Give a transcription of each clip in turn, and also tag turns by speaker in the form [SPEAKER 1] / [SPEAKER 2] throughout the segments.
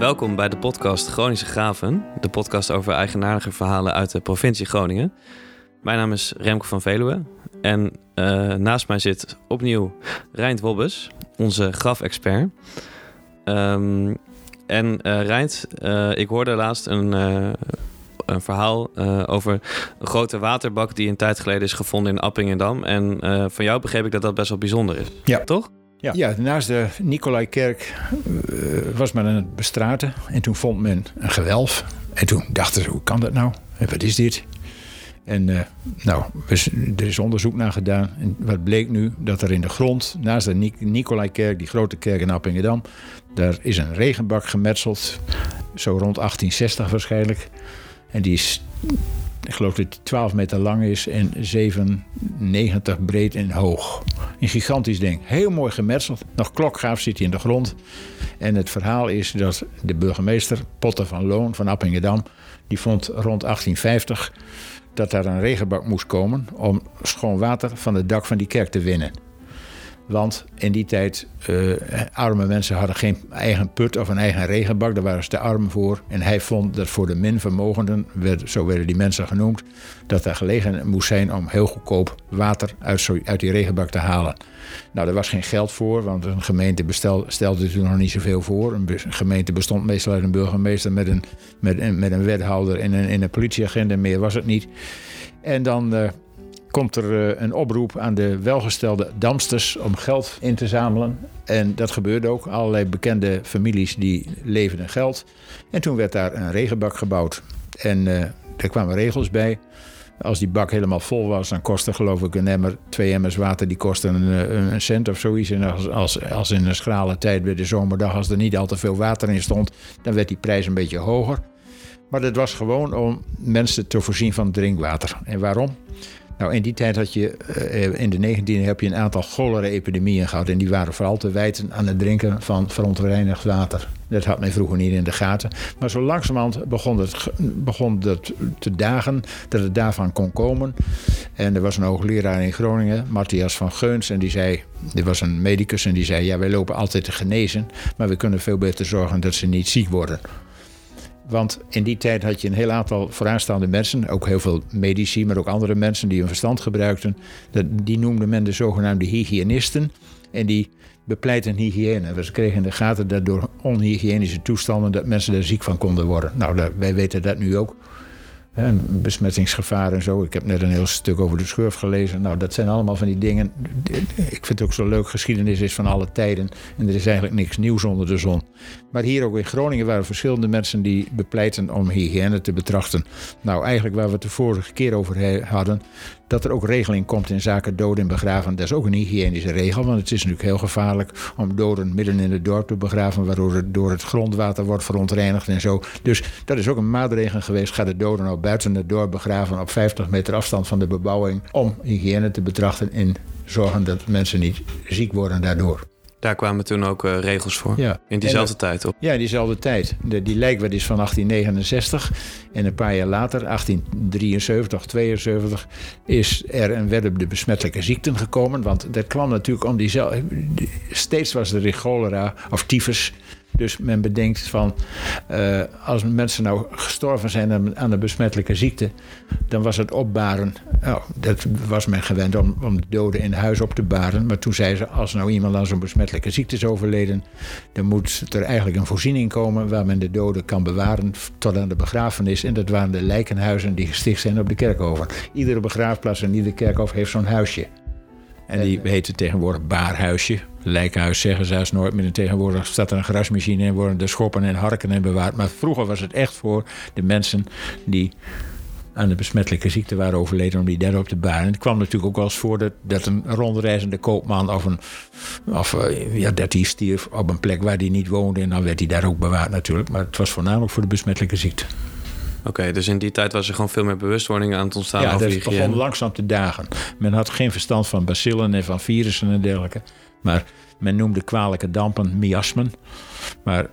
[SPEAKER 1] Welkom bij de podcast Groningse Graven, de podcast over eigenaardige verhalen uit de provincie Groningen. Mijn naam is Remco van Veluwe en naast mij zit opnieuw Reind Wobbes, onze grafexpert. Reind, ik hoorde laatst een verhaal over een grote waterbak die een tijd geleden is gevonden in Appingedam. En van jou begreep ik dat dat best wel bijzonder is.
[SPEAKER 2] Ja.
[SPEAKER 1] Toch?
[SPEAKER 2] Ja, naast de Nicolaikerk was men aan het bestraten. En toen vond men een gewelf. En toen dachten ze, hoe kan dat nou? En wat is dit? En er is onderzoek naar gedaan. En wat bleek nu? Dat er in de grond, naast de Nicolaikerk, die grote kerk in Appingedam, daar is een regenbak gemetseld. Zo rond 1860 waarschijnlijk. En die is, ik geloof dat die 12 meter lang is en 97 breed en hoog. Een gigantisch ding. Heel mooi gemetseld. Nog klokgaaf zit hij in de grond. En het verhaal is dat de burgemeester, Potter van Loon van Appingedam, die vond rond 1850 dat daar een regenbak moest komen om schoon water van het dak van die kerk te winnen. Want in die tijd, arme mensen hadden geen eigen put of een eigen regenbak. Daar waren ze te arm voor. En hij vond dat voor de minvermogenden, zo werden die mensen genoemd, dat daar gelegenheid moest zijn om heel goedkoop water uit die regenbak te halen. Nou, er was geen geld voor, want een gemeente stelde toen nog niet zoveel voor. Een gemeente bestond meestal uit een burgemeester met een wethouder en een politieagent. En meer was het niet. En dan komt er een oproep aan de welgestelde Damsters om geld in te zamelen. En dat gebeurde ook. Allerlei bekende families die leverden geld. En toen werd daar een regenbak gebouwd. En er kwamen regels bij. Als die bak helemaal vol was, dan kostte geloof ik een emmer, 2 emmers water, die kostten een cent of zoiets. En als in een schrale tijd bij de zomerdag, als er niet al te veel water in stond, dan werd die prijs een beetje hoger. Maar dat was gewoon om mensen te voorzien van drinkwater. En waarom? Nou, in die tijd had je, in de 19e heb je een aantal cholera-epidemieën gehad. En die waren vooral te wijten aan het drinken van verontreinigd water. Dat had men vroeger niet in de gaten. Maar zo langzamerhand begon het te dagen dat het daarvan kon komen. En er was een hoogleraar in Groningen, Matthias van Geuns. En die was een medicus en die zei, ja, wij lopen altijd te genezen. Maar we kunnen veel beter zorgen dat ze niet ziek worden. Want in die tijd had je een heel aantal vooraanstaande mensen, ook heel veel medici, maar ook andere mensen die hun verstand gebruikten. Die noemde men de zogenaamde hygiënisten. En die bepleiten hygiëne. We kregen in de gaten dat door onhygiënische toestanden dat mensen daar ziek van konden worden. Nou, wij weten dat nu ook. Besmettingsgevaar en zo. Ik heb net een heel stuk over de schurf gelezen. Nou, dat zijn allemaal van die dingen. Ik vind het ook zo leuk. Geschiedenis is van alle tijden. En er is eigenlijk niks nieuws onder de zon. Maar hier ook in Groningen waren verschillende mensen die bepleiten om hygiëne te betrachten. Nou, eigenlijk waar we het de vorige keer over hadden, dat er ook regeling komt in zaken doden en begraven. Dat is ook een hygiënische regel, want het is natuurlijk heel gevaarlijk om doden midden in het dorp te begraven, waardoor het door het grondwater wordt verontreinigd en zo. Dus dat is ook een maatregel geweest. Ga de doden nou buiten het dorp begraven op 50 meter afstand van de bebouwing om hygiëne te betrachten en zorgen dat mensen niet ziek worden daardoor.
[SPEAKER 1] Daar kwamen toen ook regels voor,
[SPEAKER 2] ja.
[SPEAKER 1] In diezelfde tijd, op?
[SPEAKER 2] Ja, in diezelfde tijd. Die lijkwet is van 1869 en een paar jaar later, 1873, 72, is er een wet op de besmettelijke ziekten gekomen. Want dat kwam natuurlijk om steeds was er cholera of tyfus. Dus men bedenkt van, als mensen nou gestorven zijn aan de besmettelijke ziekte, dan was het opbaren. Nou, dat was men gewend om de doden in huis op te baren. Maar toen zei ze, als nou iemand aan zo'n besmettelijke ziekte is overleden, dan moet er eigenlijk een voorziening komen waar men de doden kan bewaren tot aan de begrafenis. En dat waren de lijkenhuizen die gesticht zijn op de kerkhoven. Iedere begraafplaats en ieder kerkhof heeft zo'n huisje. En die heette tegenwoordig baarhuisje. Lijkhuis zeggen ze zelfs nooit meer. En tegenwoordig staat er een grasmachine in, worden de schoppen en harken in bewaard. Maar vroeger was het echt voor de mensen die aan de besmettelijke ziekte waren overleden, om die daarop te baren. En het kwam natuurlijk ook wel eens voor dat een rondreizende koopman dat die stierf op een plek waar die niet woonde. En dan werd hij daar ook bewaard natuurlijk. Maar het was voornamelijk voor de besmettelijke ziekte.
[SPEAKER 1] Oké, dus in die tijd was er gewoon veel meer bewustwording aan het ontstaan over hygiëne. Ja,
[SPEAKER 2] dat begon langzaam te dagen. Men had geen verstand van bacillen en van virussen en dergelijke. Maar men noemde kwalijke dampen miasmen. Maar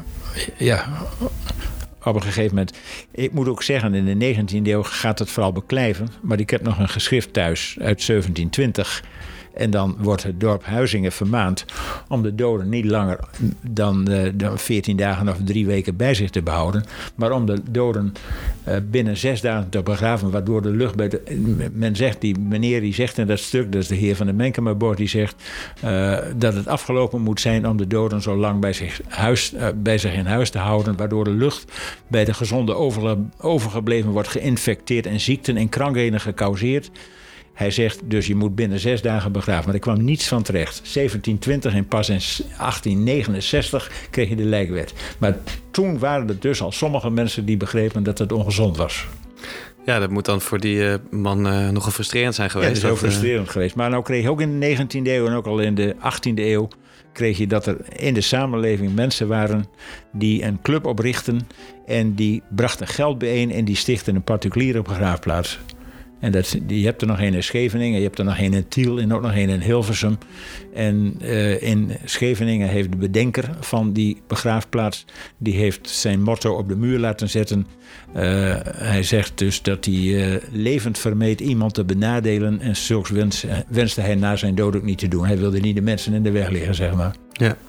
[SPEAKER 2] op een gegeven moment, ik moet ook zeggen, in de 19e eeuw gaat het vooral beklijven. Maar ik heb nog een geschrift thuis uit 1720. En dan wordt het dorp Huizingen vermaand om de doden niet langer dan 14 dagen of 3 weken bij zich te behouden. Maar om de doden binnen 6 dagen te begraven, waardoor de lucht bij men zegt, die meneer die zegt in dat stuk, dat is de heer van de Menkenmabord, die zegt dat het afgelopen moet zijn om de doden zo lang bij zich in huis te houden, waardoor de lucht bij de gezonde overgebleven wordt geïnfecteerd en ziekten en krankheden gecauseerd. Hij zegt dus je moet binnen 6 dagen begraven. Maar er kwam niets van terecht. 1720 en pas in 1869 kreeg je de lijkwet. Maar toen waren er dus al sommige mensen die begrepen dat het ongezond was.
[SPEAKER 1] Ja, dat moet dan voor die man nogal frustrerend zijn geweest.
[SPEAKER 2] Ja, dat is heel frustrerend geweest. Maar nou kreeg je ook in de 19e eeuw en ook al in de 18e eeuw... kreeg je dat er in de samenleving mensen waren die een club oprichten... en die brachten geld bijeen en die stichten een particuliere begraafplaats. En je hebt er nog een in Scheveningen, je hebt er nog een in Tiel en ook nog een in Hilversum. En in Scheveningen heeft de bedenker van die begraafplaats... die heeft zijn motto op de muur laten zetten. Hij zegt dus dat hij levend vermeed iemand te benadelen... en zulks wenste hij na zijn dood ook niet te doen. Hij wilde niet de mensen in de weg liggen, zeg maar.
[SPEAKER 1] Ja.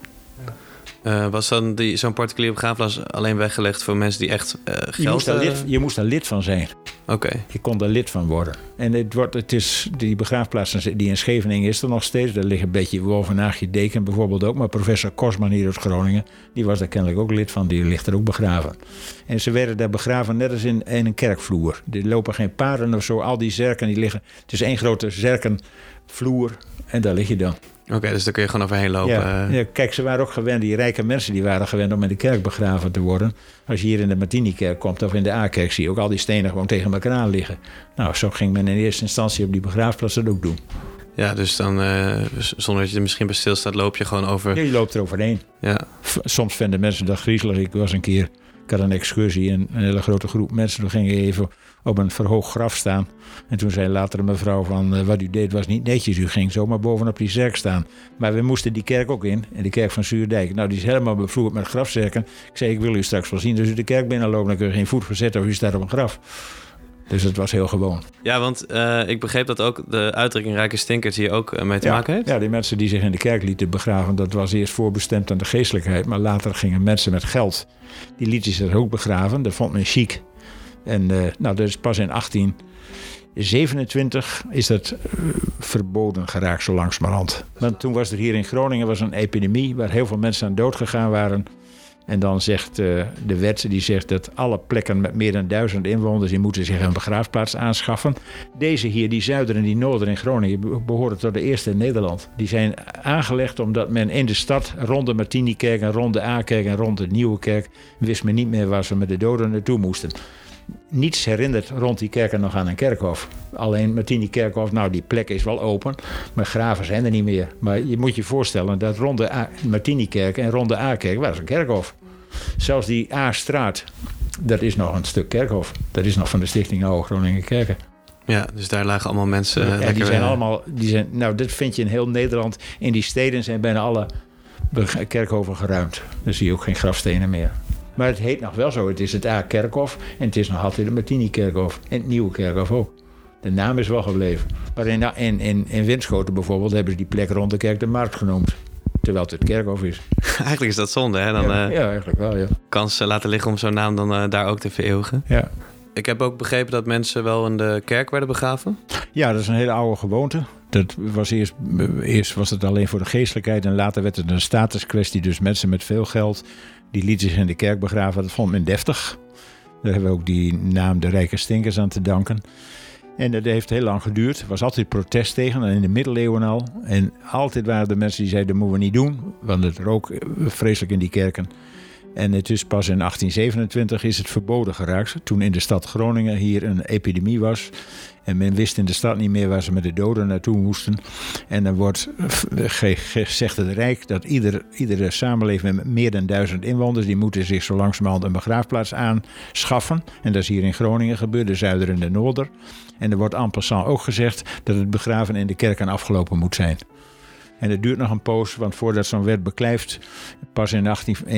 [SPEAKER 1] Was dan zo'n particuliere begraafplaats alleen weggelegd voor mensen die echt geld...
[SPEAKER 2] Je moest daar lid van zijn.
[SPEAKER 1] Oké.
[SPEAKER 2] Je kon daar lid van worden. En die begraafplaats die in Scheveningen is er nog steeds. Daar ligt een beetje Wolvenaagje Deken bijvoorbeeld ook. Maar professor Kosman hier uit Groningen, die was daar kennelijk ook lid van. Die ligt er ook begraven. En ze werden daar begraven net als in een kerkvloer. Er lopen geen paarden of zo. Al die zerken die liggen. Het is één grote zerkenvloer. En daar lig je dan.
[SPEAKER 1] Oké, dus daar kun je gewoon overheen lopen.
[SPEAKER 2] Ja, kijk, ze waren ook gewend, die rijke mensen die waren gewend om in de kerk begraven te worden. Als je hier in de Martinikerk komt of in de A-kerk, zie je ook al die stenen gewoon tegen elkaar aan liggen. Nou, zo ging men in eerste instantie op die begraafplaats dat ook doen.
[SPEAKER 1] Ja, dus dan zonder dat je er misschien bij stilstaat, loop je gewoon over.
[SPEAKER 2] Ja, je loopt er overheen.
[SPEAKER 1] Ja.
[SPEAKER 2] Soms vinden mensen dat griezelig. Ik had een excursie en een hele grote groep mensen. Toen ging je even op een verhoogd graf staan. En toen zei later een mevrouw van... wat u deed was niet netjes. U ging zomaar bovenop die zerk staan. Maar we moesten die kerk ook in de kerk van Zuurdijk. Nou, die is helemaal bevloerd met grafzerken. Ik zei, ik wil u straks wel zien. Dus u de kerk binnenloopt, dan kun je geen voet verzetten... of u staat op een graf. Dus het was heel gewoon.
[SPEAKER 1] Ja, want ik begreep dat ook de uitdrukking rijke stinkers hier ook mee te maken heeft.
[SPEAKER 2] Ja, die mensen die zich in de kerk lieten begraven... dat was eerst voorbestemd aan de geestelijkheid. Maar later gingen mensen met geld... die lieten zich ook begraven. Dat vond men chic. En dat is pas in 1827 is dat verboden geraakt zo langzamerhand. Want toen was er hier in Groningen een epidemie... waar heel veel mensen aan dood gegaan waren... En dan zegt de wet die zegt dat alle plekken met meer dan 1000 inwoners... die moeten zich een begraafplaats aanschaffen. Deze hier, die Zuider en die Noorder in Groningen... behoren tot de eerste in Nederland. Die zijn aangelegd omdat men in de stad... rond de Martinikerk en rond de A-kerk en rond de Nieuwe Kerk... wist men niet meer waar ze met de doden naartoe moesten. Niets herinnert rond die kerken nog aan een kerkhof. Alleen Martinikerkhof, nou die plek is wel open... maar graven zijn er niet meer. Maar je moet je voorstellen dat rond de Martinikerk en rond de A-kerk... was een kerkhof. Zelfs die A-straat, dat is nog een stuk kerkhof. Dat is nog van de Stichting Oude Groningen Kerken.
[SPEAKER 1] Ja, dus daar lagen allemaal mensen
[SPEAKER 2] lekker... die zijn allemaal... Nou, dit vind je in heel Nederland. In die steden zijn bijna alle kerkhoven geruimd. Dan zie je ook geen grafstenen meer. Maar het heet nog wel zo. Het is het A-kerkhof en het is nog altijd het Martinikerkhof. En het Nieuwe Kerkhof ook. De naam is wel gebleven. Maar in Winschoten bijvoorbeeld hebben ze die plek rond de kerk de Markt genoemd. Terwijl het kerkhof is.
[SPEAKER 1] Eigenlijk is dat zonde, hè? Dan,
[SPEAKER 2] ja, eigenlijk wel, ja.
[SPEAKER 1] Kans laten liggen om zo'n naam dan daar ook te vereeuwigen.
[SPEAKER 2] Ja.
[SPEAKER 1] Ik heb ook begrepen dat mensen wel in de kerk werden begraven.
[SPEAKER 2] Ja, dat is een hele oude gewoonte. Dat was eerst was het alleen voor de geestelijkheid... en later werd het een statuskwestie. Dus mensen met veel geld... die lieten zich in de kerk begraven. Dat vond men deftig. Daar hebben we ook die naam de rijke stinkers aan te danken. En dat heeft heel lang geduurd. Er was altijd protest tegen, in de middeleeuwen al. En altijd waren er mensen die zeiden, dat moeten we niet doen. Want het rook vreselijk in die kerken. En het is pas in 1827 is het verboden geraakt. Toen in de stad Groningen hier een epidemie was. En men wist in de stad niet meer waar ze met de doden naartoe moesten. En dan wordt gezegd het Rijk dat iedere samenleving met meer dan 1000 inwoners... die moeten zich zo langzamerhand een begraafplaats aanschaffen. En dat is hier in Groningen gebeurd, de Zuider en de Noorder. En er wordt en passant ook gezegd dat het begraven in de kerken afgelopen moet zijn. En het duurt nog een poos, want voordat zo'n wet beklijft... pas in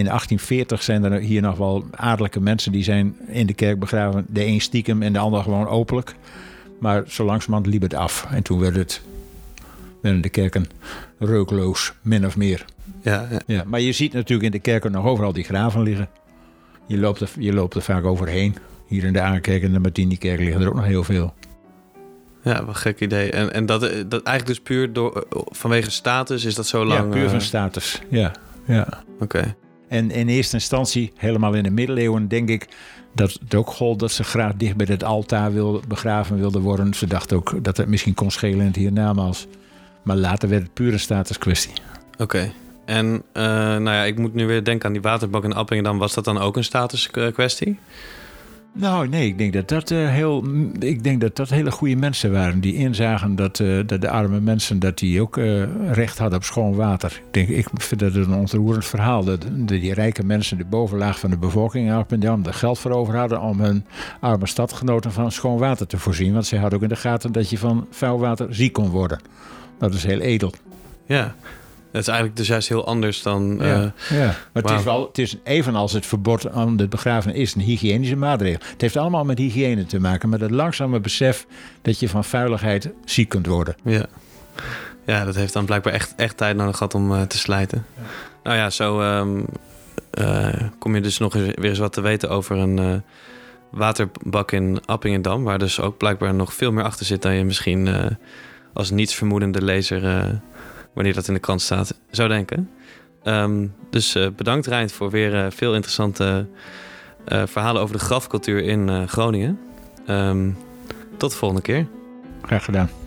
[SPEAKER 2] 1840 zijn er hier nog wel adellijke mensen... die zijn in de kerk begraven. De een stiekem en de ander gewoon openlijk. Maar zo langzamerhand liep het af. En toen werd het werden de kerken reukloos, min of meer.
[SPEAKER 1] Ja.
[SPEAKER 2] Ja, maar je ziet natuurlijk in de kerken nog overal die graven liggen. Je loopt er vaak overheen. Hier in de Aankerk en de Martinikerk liggen er ook nog heel veel.
[SPEAKER 1] Ja, wat gek idee. En dat eigenlijk dus puur vanwege status is dat zo lang?
[SPEAKER 2] Ja, puur van status, ja.
[SPEAKER 1] Oké.
[SPEAKER 2] En in eerste instantie, helemaal in de middeleeuwen, denk ik dat het ook gold dat ze graag dicht bij het altaar begraven wilden worden. Ze dachten ook dat het misschien kon schelen in het hiernamaals. Maar later werd het puur een statuskwestie. Oké.
[SPEAKER 1] En ik moet nu weer denken aan die waterbak in Appingedam. Was dat dan ook een statuskwestie?
[SPEAKER 2] Nou, nee, ik denk dat dat hele goede mensen waren. Die inzagen dat de arme mensen dat die ook recht hadden op schoon water. Ik vind dat een ontroerend verhaal. Dat die rijke mensen, de bovenlaag van de bevolking in Appingedam, er geld voor over hadden om hun arme stadgenoten van schoon water te voorzien. Want zij hadden ook in de gaten dat je van vuil water ziek kon worden. Dat is heel edel.
[SPEAKER 1] Ja. Dat is eigenlijk dus juist heel anders dan...
[SPEAKER 2] Maar het is evenals het verbod aan het begraven is een hygiënische maatregel. Het heeft allemaal met hygiëne te maken. Met het langzame besef dat je van vuiligheid ziek kunt worden.
[SPEAKER 1] Ja, dat heeft dan blijkbaar echt tijd nodig gehad om te slijten. Ja. Nou ja, zo kom je dus nog weer eens wat te weten over een waterbak in Appingedam. Waar dus ook blijkbaar nog veel meer achter zit dan je misschien als nietsvermoedende lezer... wanneer dat in de krant staat, zou denken. Dus bedankt Reint voor weer veel interessante verhalen over de grafcultuur in Groningen. Tot de volgende keer.
[SPEAKER 2] Graag gedaan.